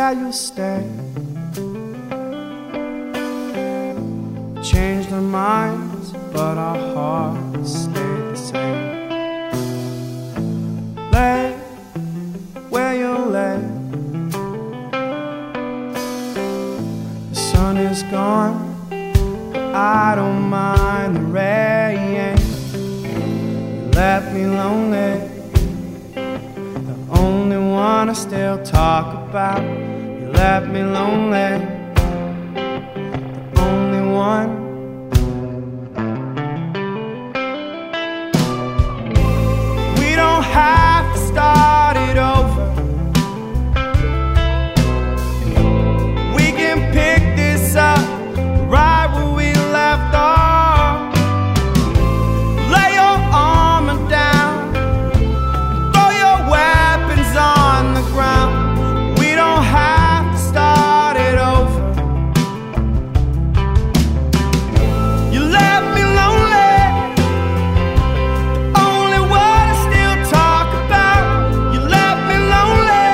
that you'll stay. Changed our minds, but our hearts stay the same. Lay where you lay. The sun is gone, but I don't mind the rain. You left me lonely, the only one I still talk about. You left me lonely, the only one. We don't have to start it over. We can pick this up right where we left off. Lay your armor down, throw your weapons on the ground. We don't have to start it over. You left me lonely, the only word I still talk about. You left me lonely,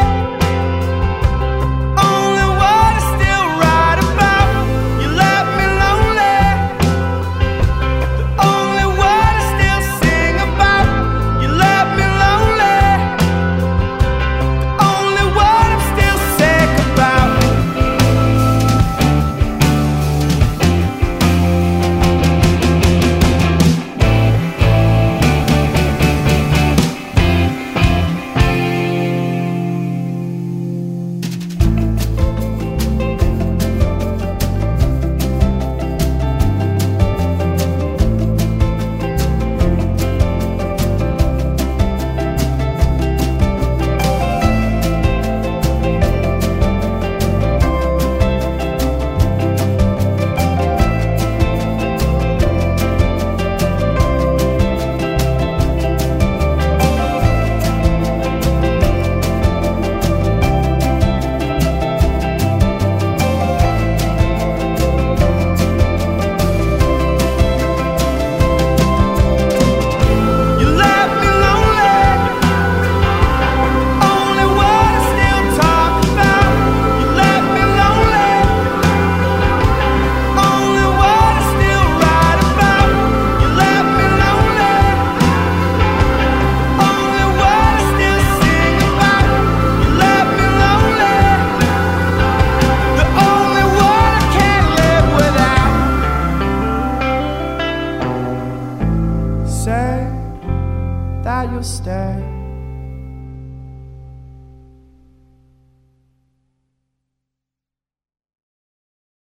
only word I still write about. You left me lonely, the only word I still sing about. You left me lonely, the only word I'm still sick about. You left me lonely, only word I still talk about. You left me lonely, only word I still write about. You left me lonely, only word I still sing about. You left me lonely, the only word I can't live without. Say that you'll stay.